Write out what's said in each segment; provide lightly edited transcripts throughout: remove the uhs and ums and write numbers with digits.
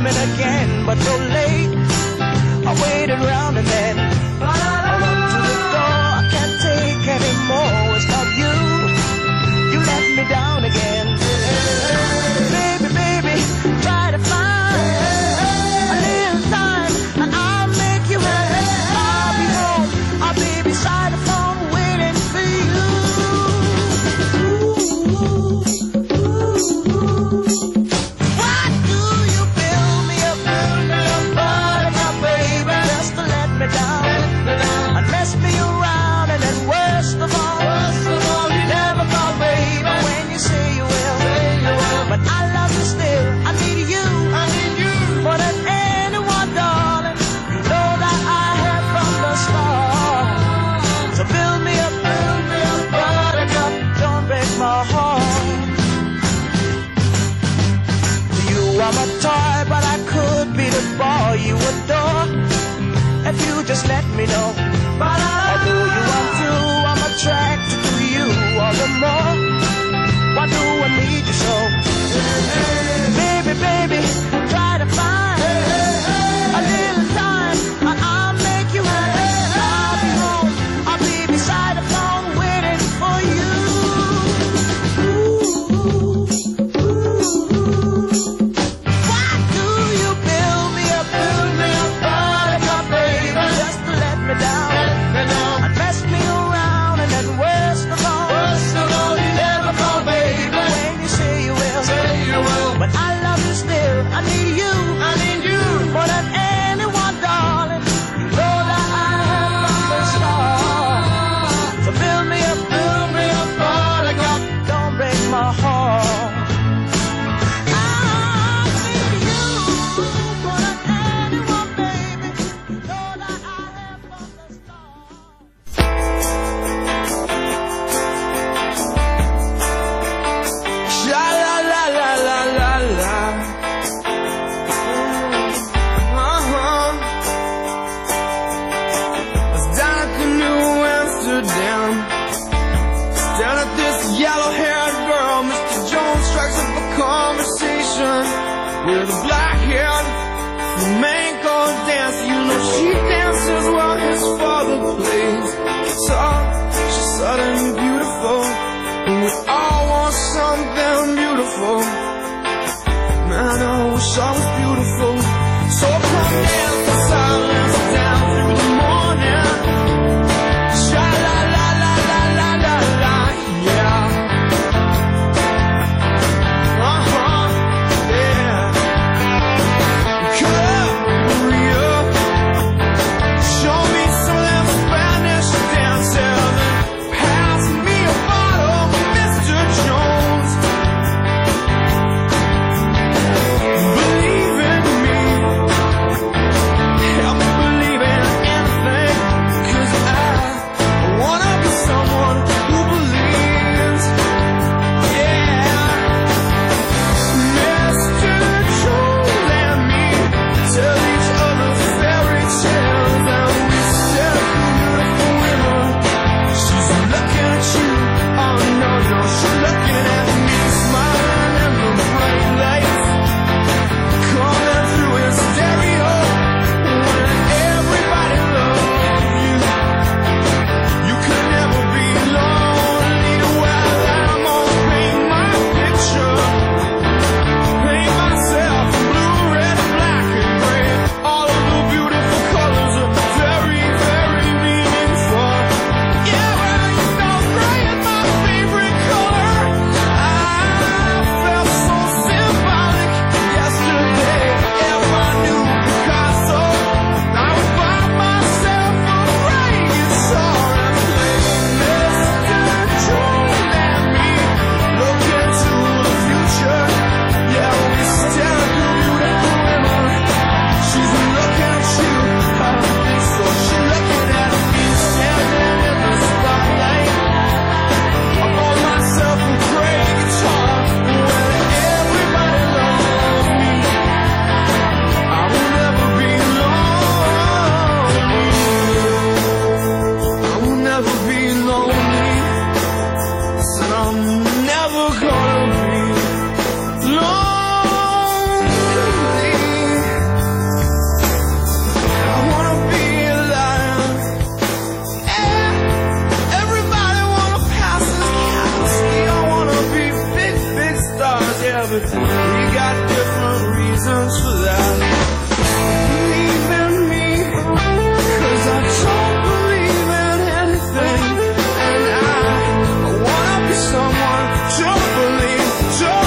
coming again, but so late. I waited around and then I walked to the door. I can't take anymore. It's not you. You let me down again. Baby, baby, try to find a little time and I'll make you happy. I'll be home. I'll be beside the phone waiting for you. Why do you fill me up, buttercup, baby, just to let me down and mess me around? And then worst of all, you never call, baby, when you say you will. But I love you still. I need you more than anyone, darling. You know that I have from the start. So build me up, buttercup, don't break my heart. You are my toy, but I could be the boy you adore if you just let me know. Although you are through, I'm attracted to you all the more. Why do I need you so? Baby, baby, try to find a little time and I'll make you happy. I'll be home, I'll be beside the phone waiting for you. Why do you build me up, buttercup, baby, just to let me down and mess me around? And then worst of all, you never call, baby, when you say you will. But I love you still. I need you more than anyone, darling. You know that I have from the start. So build me up, buttercup, don't break my heart. I need you more than anyone, baby. You know that I have from the start. Sha la la la la la la. It's down at the New Amsterdam. Down at this yellow-haired girl, Mr. Jones strikes up a conversation with a black-haired flamenco dancer. You know she dances while his father plays guitar. She's suddenly beautiful, and we all want something beautiful. Man, I wish I was beautiful. So come dance in silence down through the morning. Sha la la la la la la la, yeah. Yeah. Korea, show me some of them Spanish dances. Pass me a bottle, Mr. Jones. Believe in We got different reasons for that. Believe in me, 'cause I don't believe in anything. And I wanna be someone to believe, yeah.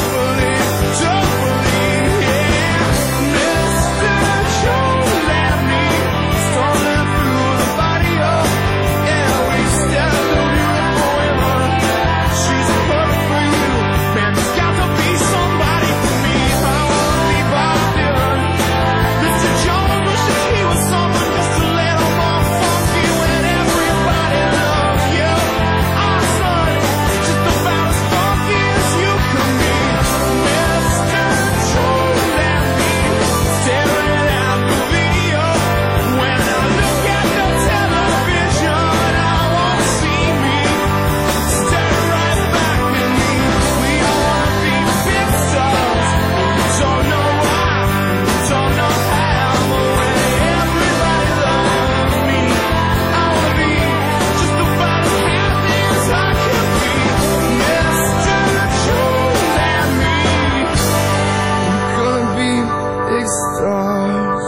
Mr. Jones, let me strolling through the barrio. Yeah, we stand a beautiful woman. She's perfect for you. Man, there's got to be somebody for me. I wanna be Bob Dylan. Mr. Jones wishes he was someone just a little more funky when everybody loves you. Our son, just about as funky as you can be. Mr. Jones and me, staring at the video. When I look at the television, I won't see me. Stare right back at me. We all wanna be big stars. Don't know why, don't know how, but when everybody loves me, I wanna be just about as happy as I can be. Mr. Jones and me, we're gonna be big stars.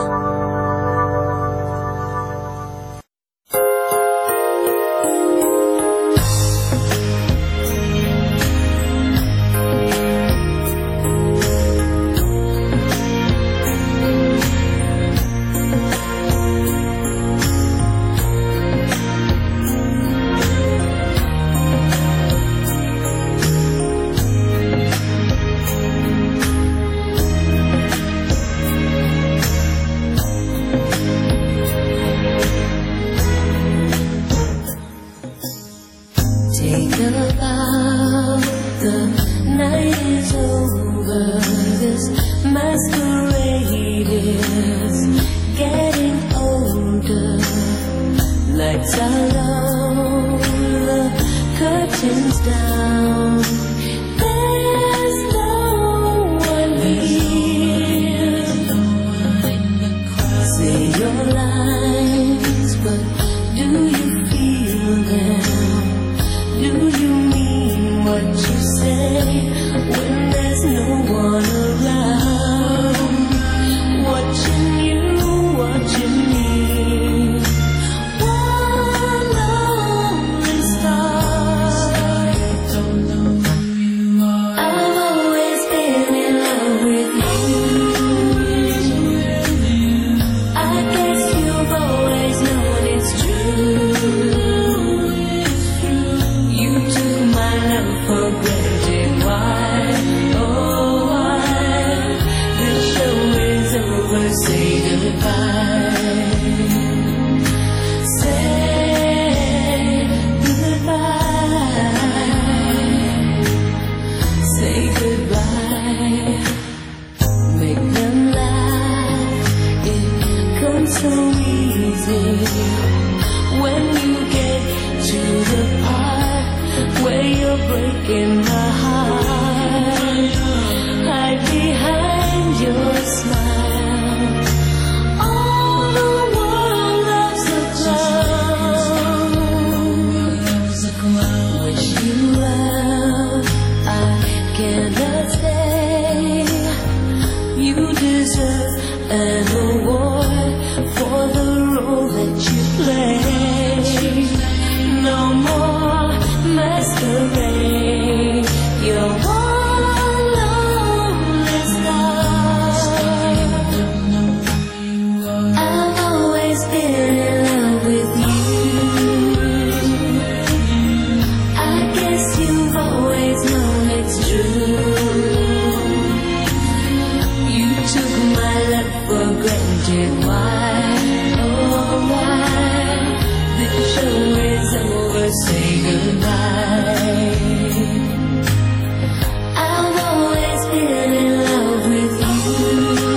Take a bow, the night is over. This masquerade is getting older. Lights are low, the curtains down. There's no one here. Say your lines, but do you feel them? Do you mean what you say when there's no one around? Watching you, watching me. One lonely star. Don't know who you are. I've always been in love with you. I guess you've always known it's true. You took my love for granted. Why? Oh, why? The show is over. Say goodbye. Say goodbye. Say goodbye. Make them laugh. It comes so easy when you get to the part where you're breaking my heart. Hide behind your smile. All the world loves a clown. Wish you well, I cannot stay. You deserve an award for the role that you play. No more masquerade. You're one lonely star. I've always been in love with you. I guess you've always known it's true. You took my love for granted. Why? Oh, why? The show is over. Say goodbye. I've always been in love with you.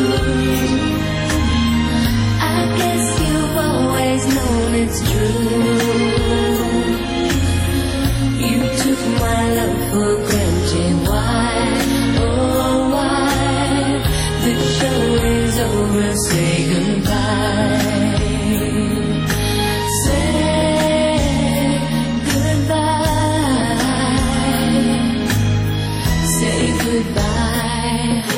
I guess you've always known it's true. You took my love for granted. Why? Oh, why? The show is over. Say goodbye. Say goodbye. Say goodbye.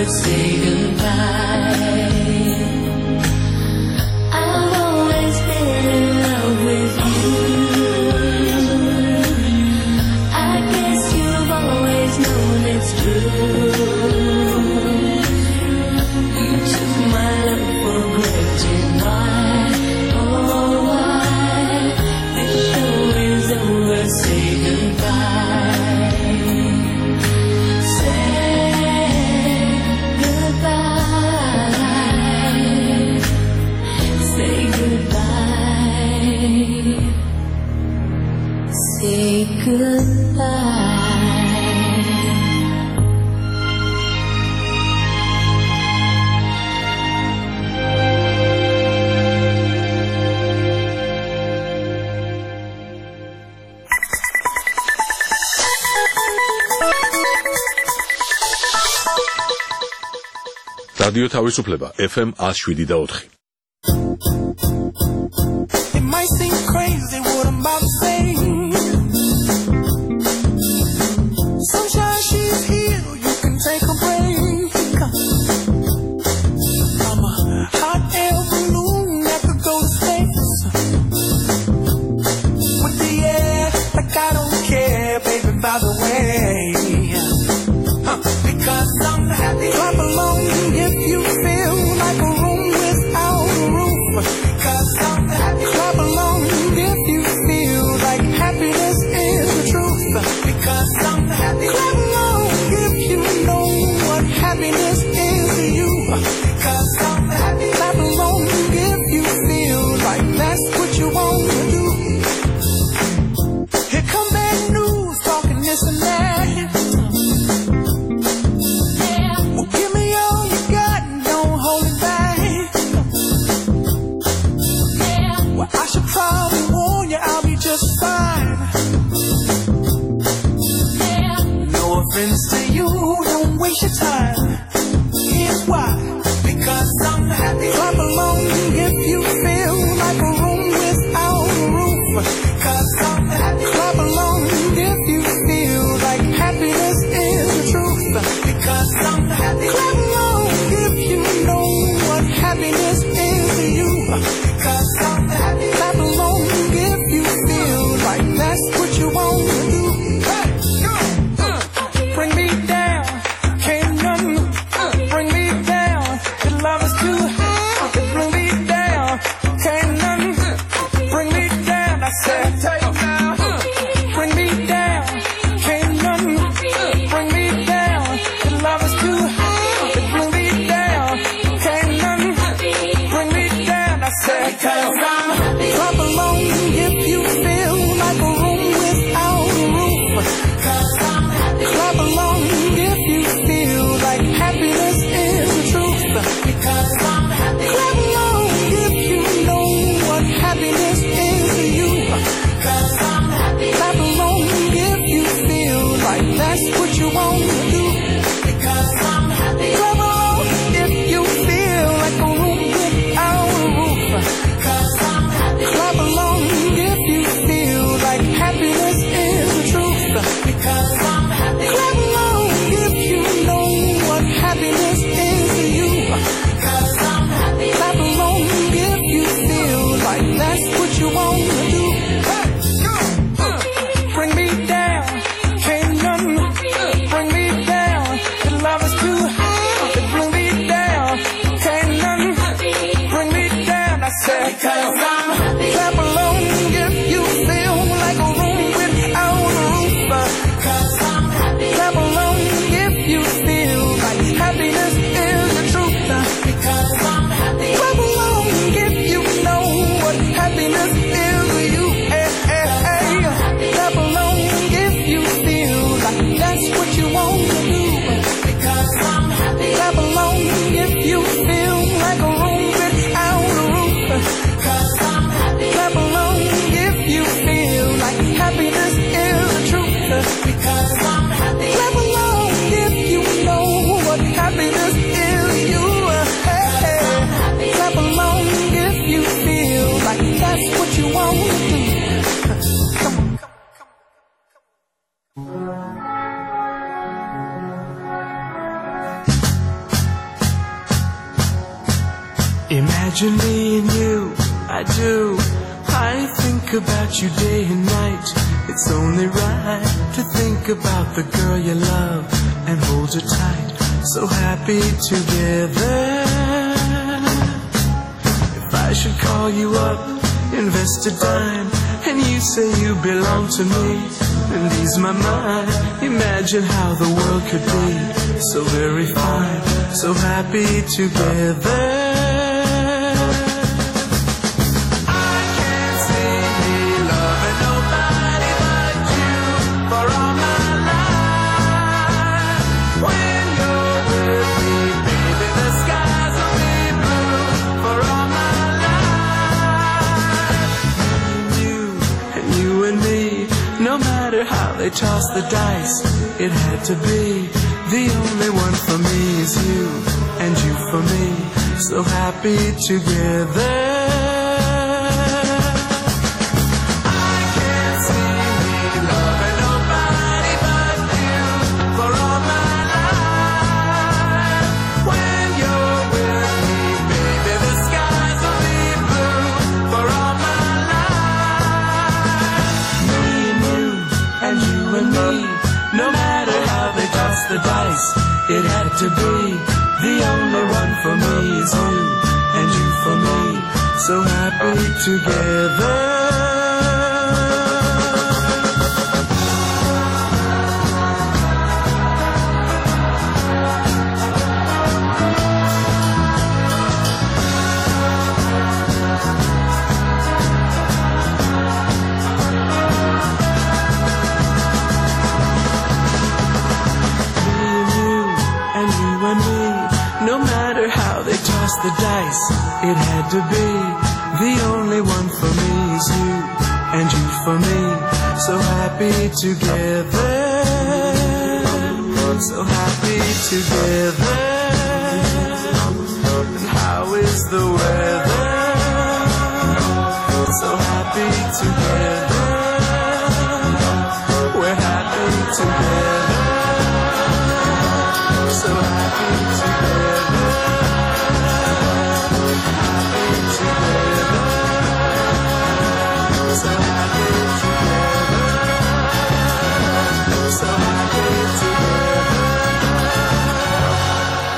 words say goodbye. I've always been in love with you. I guess you've always known it's true. You took my love for granted. Why, oh why? This show is over, say goodbye. Say goodbye. Say goodbye. Say goodbye. რადიო თავისუფლება FM 107.4. It might seem crazy what I'm about to say. Sunshine, she's here, you can take a break. I'm a hot air balloon that could go to space. With the air, like I don't care, baby, by the way. Because I'm happy. Clap along if you feel like a room without a roof. Because I'm happy. Clap along if you feel like happiness is the truth. Because I'm happy. Clap along if you know what happiness is to you. Because I'm happy. Clap along if you feel like that's what you want to do. Here come bad news talking this and that. Give me all you got and don't hold it back. Well, I should probably warn you, I'll be just fine. No offense to you, don't waste your time. Here's why. Because I'm happy. Clap along if you feel like a room without a roof. Because I'm happy. Clap along if you feel like happiness is the truth. Because I'm happy. Clap along if you know what happiness is to you. Because I'm happy. Clap along if you feel like that's what you want to do. Hey, bring me down, can't none bring me down. The love is too high, bring me down, can't none bring me down. I said, take now, bring me down, can't none bring me down. The love is too high, bring me down, can't none bring me down. I said, because I'm happy. Clap along if you feel like a room without a roof. Because I'm happy. Clap along if you feel like happiness is the truth. Because I'm happy. Clap along if you know what happiness is to you. Because I'm happy. Clap along if you feel like that's what you want to do. Because I'm happy. Clap along if you feel like a room without a roof. Because I'm happy. Clap along if you feel like happiness is the truth. Because I'm happy. Clap along if you know what happiness is to you. Because I'm happy. Clap along if you feel like that's what you want to do. Hey, bring me down, can't none bring me down. The love is too high, bring me down, can't none bring me down. I said, because I'm happy. Clap along if you feel like a room without a roof. Because I'm happy. Clap along if you feel like happiness is the truth. Because I'm happy. Clap along if you know what happiness is to you. Hey, hey, hey. Clap along if you feel like that's what you want to do. Because I'm happy. Clap along if you feel like a room without a roof. Because I'm happy. Clap along if you feel like happiness is the truth. Because I'm happy. Clap along if you know what happiness is to you. Hey, hey. Clap along if you feel like that's what you want to do. Come on. Imagine me and you, I do. I think about you day and night. It's only right to think about the girl you love and hold her tight. So happy together. If I should call you up, invest a dime, and you say you belong to me and ease my mind. Imagine how the world could be so very fine, so happy together. I can't see me loving nobody but you for all my life. When you're with me, baby, the skies will be blue for all my life. You and me, no matter how they toss the dice, it had to be. The only one for me is you, and you for me, so happy together. I can't see me loving nobody but you for all my life. When you're with me, baby, the skies will be blue for all my life. Me and you, and you and me, no matter how they toss the dice, it had to be. The only one for me is you, and you for me, so happy together. No matter how they toss the dice, it had to be. The only one for me is you, and you for me, so happy together. So happy together. And how is the weather? So happy together. We're happy together. So happy together. Happy together. So happy together. So happy together.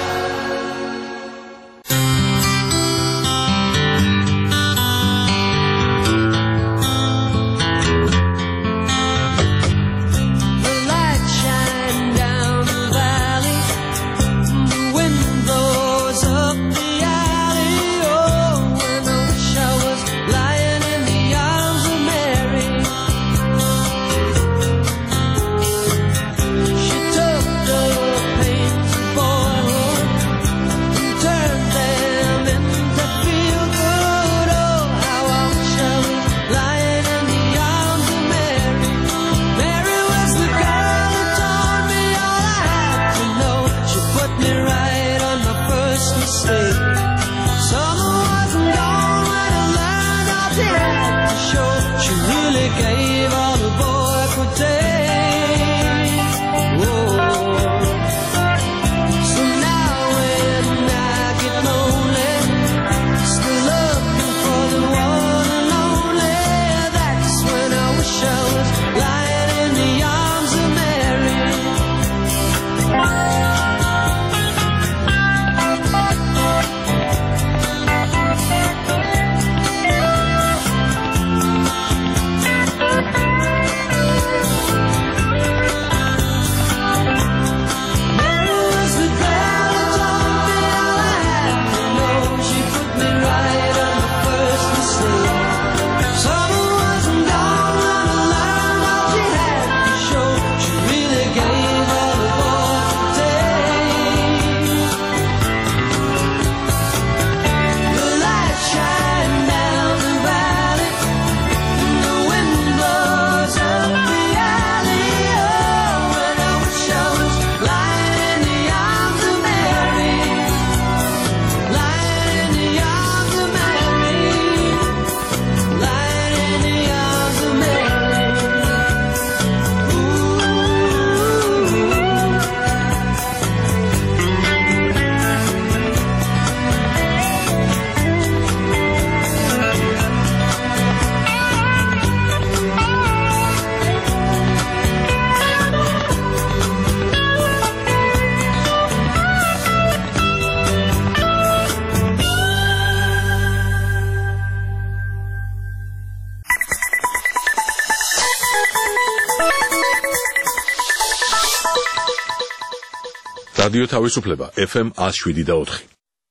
რადიო თავისუფლება FM 107.4.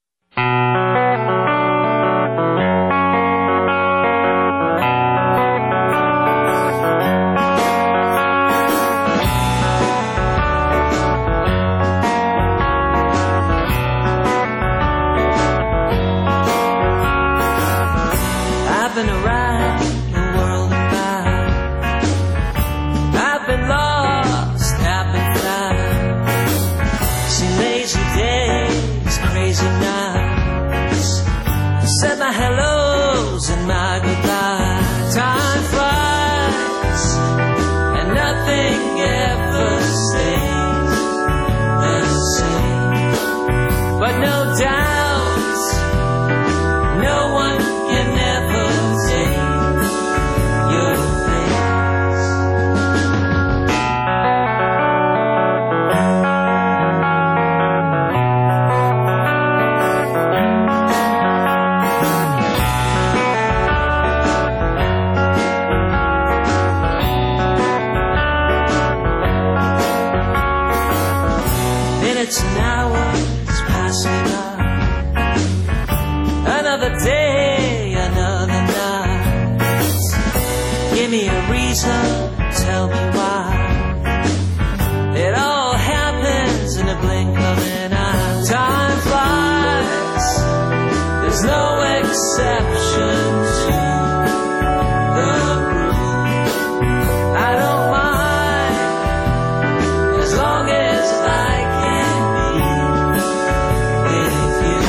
I've been around the world and back. I've been lost, I've been found. Seen lazy days, crazy nights. Said my hellos and my goodbyes. Time flies, and nothing ever stays the same. But no doubt, no one can ever take your place. Minutes and hours pass me by. Another day, another night. Give me a reason, tell me why. It all happens in a blink of an eye. Time flies, there's no exception to the rule. I don't mind, as long as I can be with you.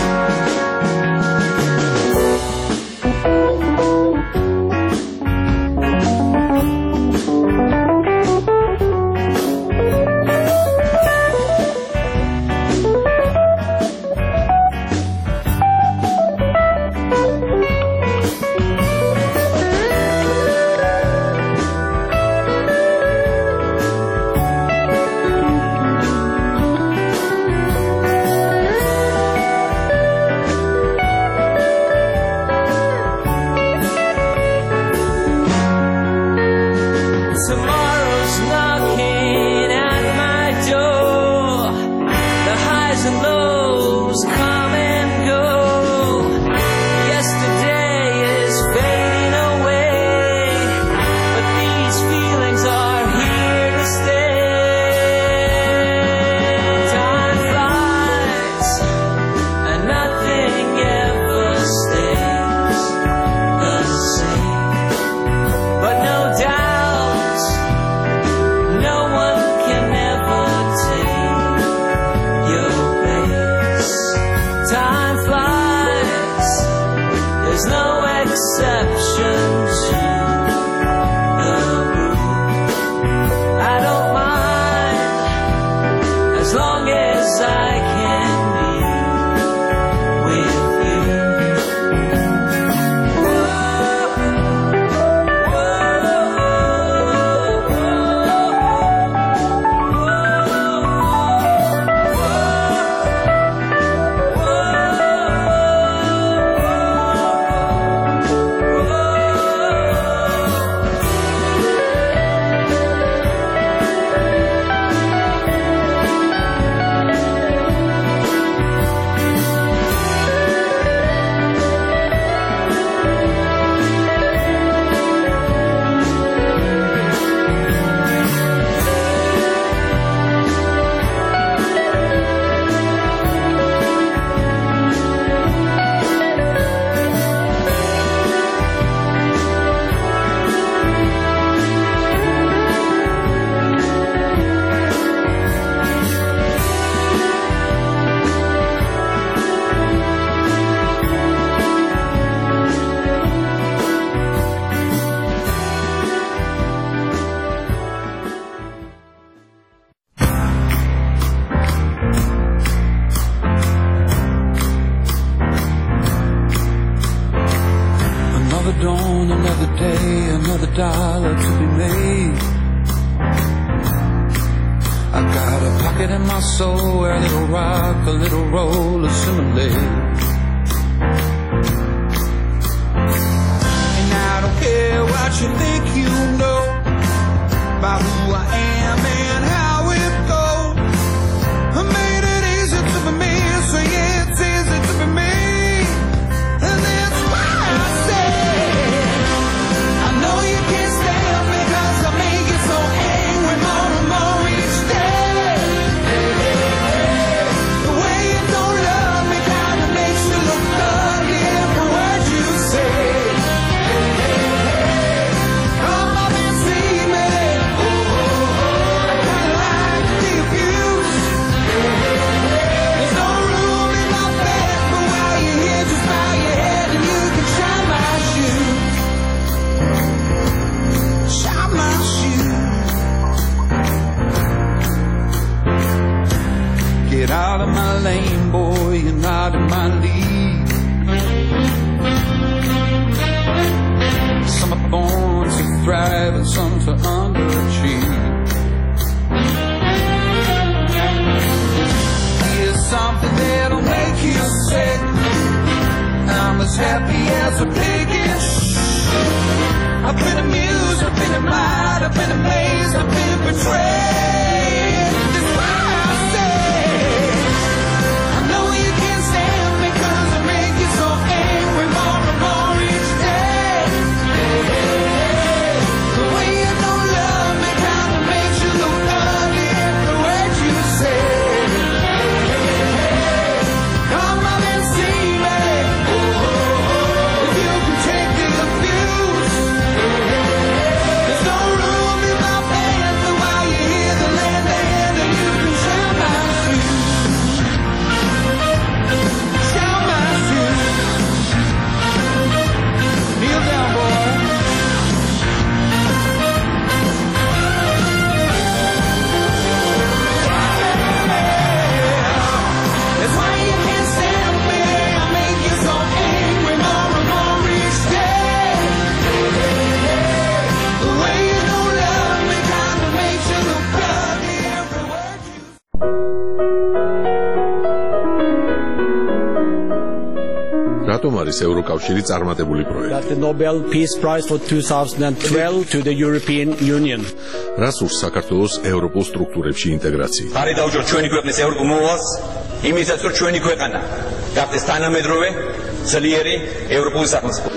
Tomorrow's knocking at my door. The highs and lows come and go. Yesterday is fading away, but these feelings are here to stay. Time flies, and nothing ever stays the same. But no doubt, no one can ever take your place. Time flies, there's no exception to the rule. I don't mind, as long as I can be with you. Another dawn, another day, another dollar to be made. I got a pocket in my soul where a little rock, a little roll assimilate. And I don't care what you think you know about who I am and how it goes. I made it as happy as a pigeon. I've been amused, I've been admired, I've been amazed, I've been betrayed. That's why I say, I know you can't stand me 'cause I make you so angry more and more each day. The way you don't love me kinda makes you look ugly every word you say. Come on and see me. If you can take the abuse, there's no room in my pants for while you hear the land and you can share my shoes. Share my shoes. Kneel down, boy. That's why you can't stand me. I make you so angry more and more each day. The way you don't love me kinda makes you look ugly every word you რატომ არის ევროკავშირი წარმატებული პროექტი? That the Nobel Peace Prize for 2012 to the European Union. რას ურს საქართველოს ევროპულ სტრუქტურებში ინტეგრაცია? არის დაუჯო ჩვენი ქვეყნის ევროპულ მოვალს, იმისაც რომ ჩვენი ქვეყანა გახდეს თანამედროვე, ძლიერი ევროპული სახელმწიფო.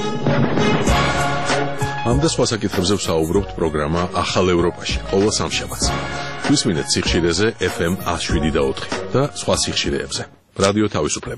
ამ და სხვა საკითხებზე ვსაუბრობთ პროგრამა ახალ ევროპაში ყოველ სამშაბათს. გვისმინეთ სიხშირეზე FM 107.4 და სხვა სიხშირეებზე. რადიო თავისუფლება.